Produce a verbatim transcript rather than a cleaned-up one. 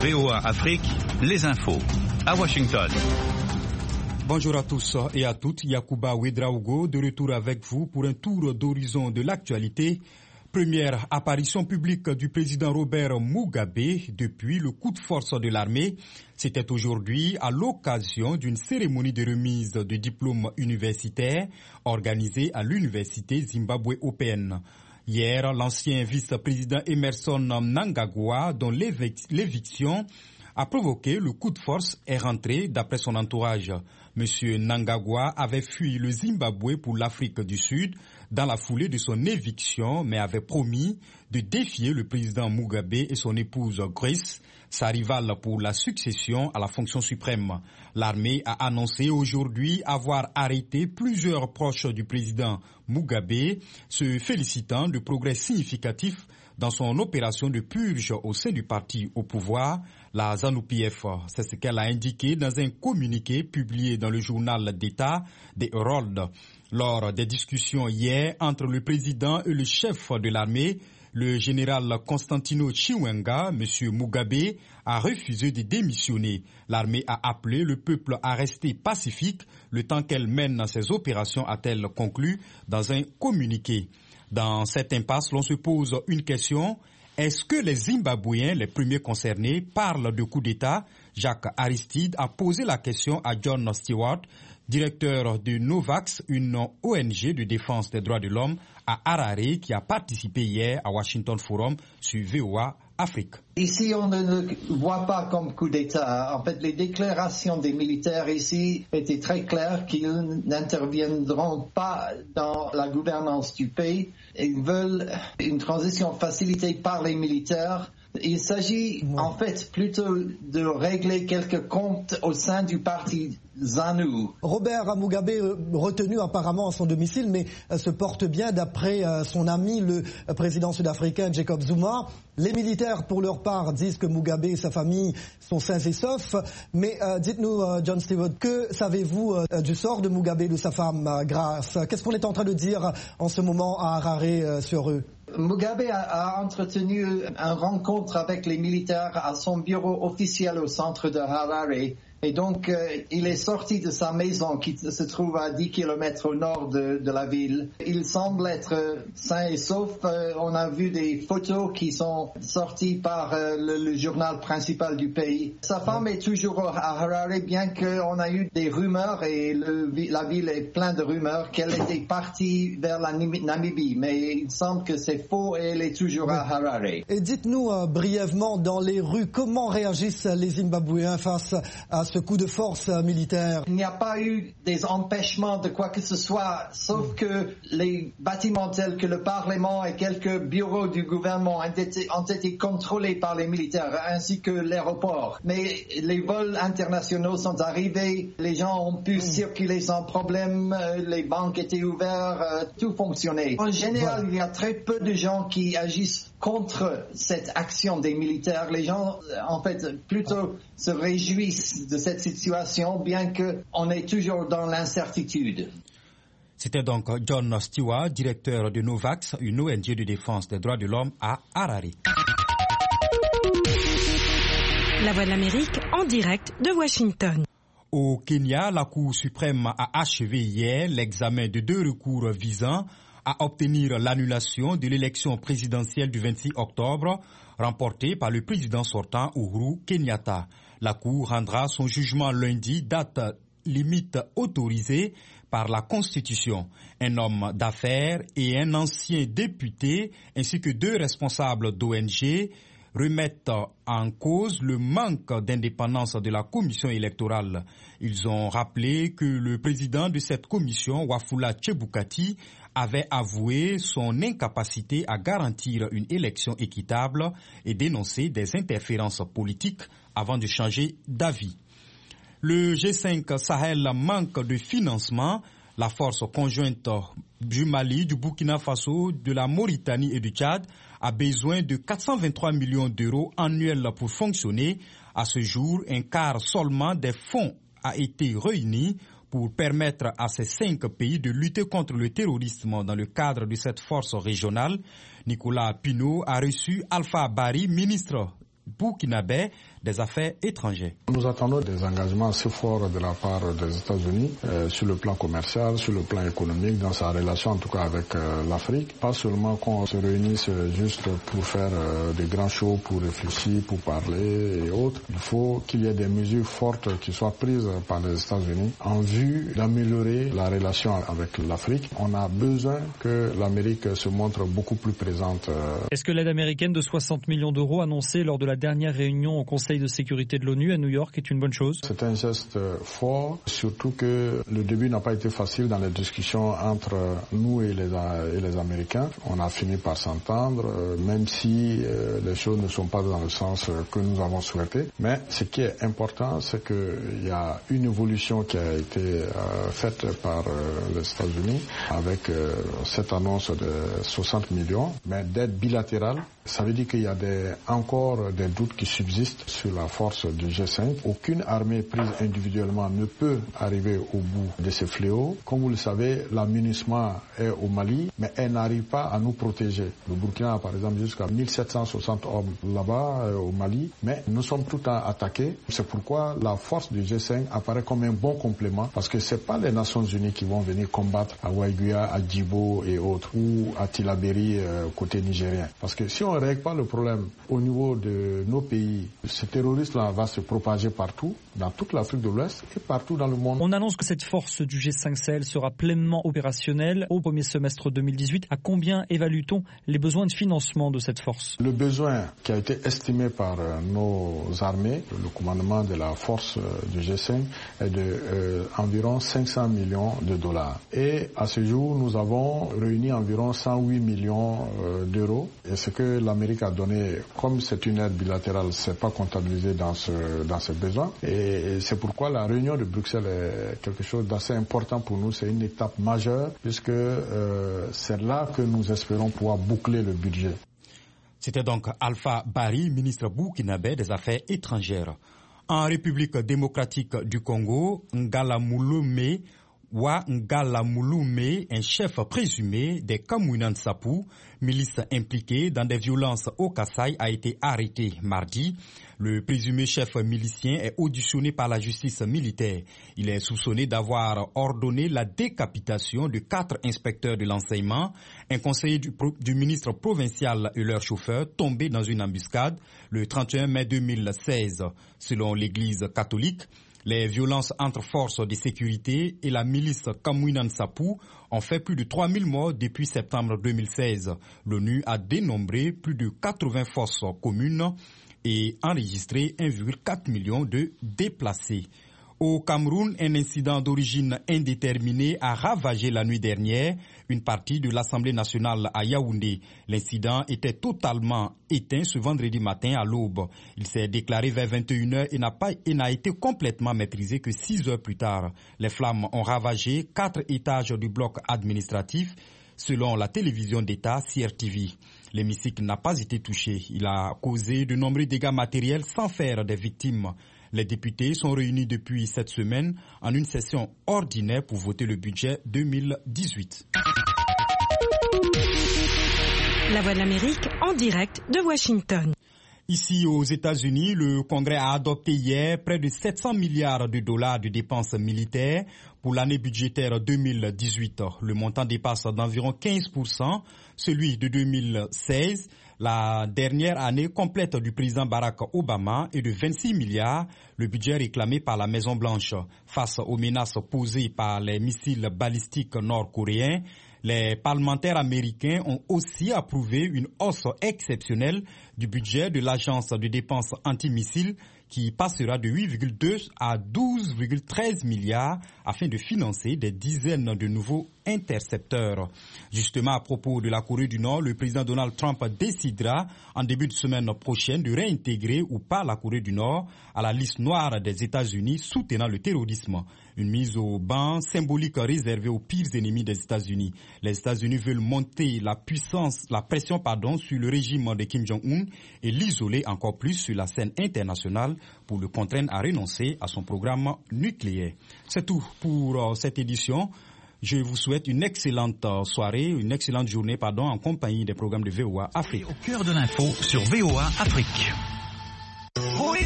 V O A Afrique, les infos, à Washington. Bonjour à tous et à toutes, Yacouba Ouedraogo de retour avec vous pour un tour d'horizon de l'actualité. Première apparition publique du président Robert Mugabe depuis le coup de force de l'armée. C'était aujourd'hui à l'occasion d'une cérémonie de remise de diplômes universitaires organisée à l'université zimbabwe-opéenne. Hier, l'ancien vice-président Emmerson Mnangagwa, dont l'éviction a provoqué le coup de force, est rentré d'après son entourage. Monsieur Mnangagwa avait fui le Zimbabwe pour l'Afrique du Sud dans la foulée de son éviction, mais avait promis de défier le président Mugabe et son épouse Grace, sa rivale pour la succession à la fonction suprême. L'armée a annoncé aujourd'hui avoir arrêté plusieurs proches du président Mugabe, se félicitant de progrès significatifs dans son opération de purge au sein du parti au pouvoir, la ZANU-P F. C'est ce qu'elle a indiqué dans un communiqué publié dans le journal d'État des Herald. Lors des discussions hier entre le président et le chef de l'armée, le général Constantino Chiwenga, M. Mugabe, a refusé de démissionner. L'armée a appelé le peuple à rester pacifique le temps qu'elle mène ses opérations, a-t-elle conclu dans un communiqué. Dans cette impasse, l'on se pose une question. Est-ce que les Zimbabwéens, les premiers concernés, parlent de coup d'État? Jacques Aristide a posé la question à John Stewart, directeur de Novax, une O N G de défense des droits de l'homme à Harare, qui a participé hier à Washington Forum sur V O A Afrique. Ici, on ne le voit pas comme coup d'État. En fait, les déclarations des militaires ici étaient très claires qu'ils n'interviendront pas dans la gouvernance du pays. Ils veulent une transition facilitée par les militaires. Il s'agit ouais. en fait plutôt de régler quelques comptes au sein du parti ZANU. Robert Mugabe, retenu apparemment à son domicile, mais se porte bien d'après son ami, le président sud-africain Jacob Zuma. Les militaires, pour leur part, disent que Mugabe et sa famille sont sains et saufs. Mais euh, dites-nous, euh, John Stewart, que savez-vous euh, du sort de Mugabe et de sa femme, euh, Grace? Qu'est-ce qu'on est en train de dire en ce moment à Harare euh, sur eux? Mugabe a, a entretenu une rencontre avec les militaires à son bureau officiel au centre de Harare. Et donc, euh, il est sorti de sa maison qui se trouve à dix kilomètres au nord de, de la ville. Il semble être euh, sain et sauf. Euh, on a vu des photos qui sont sorties par euh, le, le journal principal du pays. Sa femme est toujours à Harare, bien qu'on a eu des rumeurs, et le, la ville est pleine de rumeurs, qu'elle était partie vers la Namibie. Mais il semble que c'est faux et elle est toujours à Harare. Et dites-nous euh, brièvement, dans les rues, comment réagissent les Zimbabwéens face à ce coup de force euh, militaire? Il n'y a pas eu des empêchements de quoi que ce soit, sauf mmh. que les bâtiments tels que le Parlement et quelques bureaux du gouvernement ont été, ont été contrôlés par les militaires, ainsi que l'aéroport. Mais les vols internationaux sont arrivés, les gens ont pu mmh. circuler sans problème, les banques étaient ouvertes, euh, tout fonctionnait. En général, il y a très peu de gens qui agissent contre cette action des militaires. Les gens, en fait, plutôt se réjouissent de cette situation, bien qu'on est toujours dans l'incertitude. C'était donc John Stewart, directeur de Novax, une O N G de défense des droits de l'homme à Harare. La Voix de l'Amérique en direct de Washington. Au Kenya, la Cour suprême a achevé hier l'examen de deux recours visant à obtenir l'annulation de l'élection présidentielle du vingt-six octobre, remportée par le président sortant Uhuru Kenyatta. La Cour rendra son jugement lundi, date limite autorisée par la Constitution. Un homme d'affaires et un ancien député, ainsi que deux responsables d'O N G, remettent en cause le manque d'indépendance de la commission électorale. Ils ont rappelé que le président de cette commission, Wafula Chebukati, avait avoué son incapacité à garantir une élection équitable et dénoncé des interférences politiques avant de changer d'avis. Le G cinq Sahel manque de financement. La force conjointe du Mali, du Burkina Faso, de la Mauritanie et du Tchad a besoin de quatre cent vingt-trois millions d'euros annuels pour fonctionner. À ce jour, un quart seulement des fonds a été réuni pour permettre à ces cinq pays de lutter contre le terrorisme dans le cadre de cette force régionale. Nicolas Pinault a reçu Alpha Bari, ministre burkinabé des Affaires étrangères. Nous attendons des engagements assez forts de la part des États-Unis euh, sur le plan commercial, sur le plan économique, dans sa relation en tout cas avec euh, l'Afrique. Pas seulement qu'on se réunisse juste pour faire euh, des grands shows, pour réfléchir, pour parler et autres. Il faut qu'il y ait des mesures fortes qui soient prises par les États-Unis en vue d'améliorer la relation avec l'Afrique. On a besoin que l'Amérique se montre beaucoup plus présente. Est-ce que l'aide américaine de soixante millions d'euros annoncée lors de la dernière réunion au Conseil de sécurité de l'ONU à New York est une bonne chose? C'est un geste fort, surtout que le début n'a pas été facile dans les discussions entre nous et les, et les Américains. On a fini par s'entendre, même si les choses ne sont pas dans le sens que nous avons souhaité. Mais ce qui est important, c'est qu'il y a une évolution qui a été faite par les États-Unis avec cette annonce de soixante millions, mais d'aide bilatérale. Ça veut dire qu'il y a des, encore des doutes qui subsistent sur la force du G cinq. Aucune armée prise individuellement ne peut arriver au bout de ce fléau. Comme vous le savez, la MINUSMA est au Mali, mais elle n'arrive pas à nous protéger. Le Burkina a par exemple jusqu'à mille sept cent soixante hommes là-bas euh, au Mali, mais nous sommes tout le temps attaqués. C'est pourquoi la force du G cinq apparaît comme un bon complément, parce que c'est pas les Nations Unies qui vont venir combattre à Waiguya, à Djibo et autres, ou à Tilaberi euh, côté nigérien. Parce que si on ne règle pas le problème au niveau de nos pays, ce terrorisme-là va se propager partout, dans toute l'Afrique de l'Ouest et partout dans le monde. On annonce que cette force du G cinq Sahel sera pleinement opérationnelle au premier semestre deux mille dix-huit. À combien évalue-t-on les besoins de financement de cette force? Le besoin qui a été estimé par nos armées, le commandement de la force du G cinq, est de euh, environ cinq cents millions de dollars. Et à ce jour, nous avons réuni environ cent huit millions euh, d'euros. Et ce que l'Amérique a donné, comme c'est une aide bilatérale, c'est pas comptabilisé dans ce dans ce besoin. Et Et c'est pourquoi la réunion de Bruxelles est quelque chose d'assez important pour nous. C'est une étape majeure puisque euh, c'est là que nous espérons pouvoir boucler le budget. C'était donc Alpha Bari, ministre burkinabé des Affaires étrangères. En République démocratique du Congo, Ngala Mouloumé, Wa Ngala Mouloumé, un chef présumé des Kamouina Nsapu, milice impliquée dans des violences au Kasaï, a été arrêté mardi. Le présumé chef milicien est auditionné par la justice militaire. Il est soupçonné d'avoir ordonné la décapitation de quatre inspecteurs de l'enseignement, un conseiller du, du ministre provincial et leur chauffeur tombés dans une embuscade le trente et un mai deux mille seize. Selon l'Église catholique, les violences entre forces de sécurité et la milice Kamouina Nsapu ont fait plus de trois mille morts depuis septembre deux mille seize. L'ONU a dénombré plus de quatre-vingts fosses communes et enregistré un virgule quatre million de déplacés. Au Cameroun, un incident d'origine indéterminée a ravagé la nuit dernière une partie de l'Assemblée nationale à Yaoundé. L'incident était totalement éteint ce vendredi matin à l'aube. Il s'est déclaré vers vingt et une heures et n'a pas, et n'a été complètement maîtrisé que six heures plus tard. Les flammes ont ravagé quatre étages du bloc administratif, selon la télévision d'État C R T V. L'hémicycle n'a pas été touché. Il a causé de nombreux dégâts matériels sans faire des victimes. Les députés sont réunis depuis cette semaine en une session ordinaire pour voter le budget deux mille dix-huit. La Voix de l'Amérique en direct de Washington. Ici aux États-Unis, le Congrès a adopté hier près de sept cents milliards de dollars de dépenses militaires pour l'année budgétaire deux mille dix-huit. Le montant dépasse d'environ quinze pour cent celui de deux mille seize, la dernière année complète du président Barack Obama, et de vingt-six milliards, le budget réclamé par la Maison-Blanche. Face aux menaces posées par les missiles balistiques nord-coréens, les parlementaires américains ont aussi approuvé une hausse exceptionnelle du budget de l'agence de dépenses antimissiles qui passera de huit virgule deux à douze virgule treize milliards afin de financer des dizaines de nouveaux intercepteurs. Justement, à propos de la Corée du Nord, le président Donald Trump décidera en début de semaine prochaine de réintégrer ou pas la Corée du Nord à la liste noire des États-Unis soutenant le terrorisme. Une mise au banc symbolique réservée aux pires ennemis des États-Unis. Les États-Unis veulent monter la puissance, la pression, pardon, sur le régime de Kim Jong-un et l'isoler encore plus sur la scène internationale pour le contraindre à renoncer à son programme nucléaire. C'est tout pour cette édition. Je vous souhaite une excellente soirée, une excellente journée, pardon, en compagnie des programmes de V O A Afrique. Au cœur de l'info sur V O A Afrique. Oui.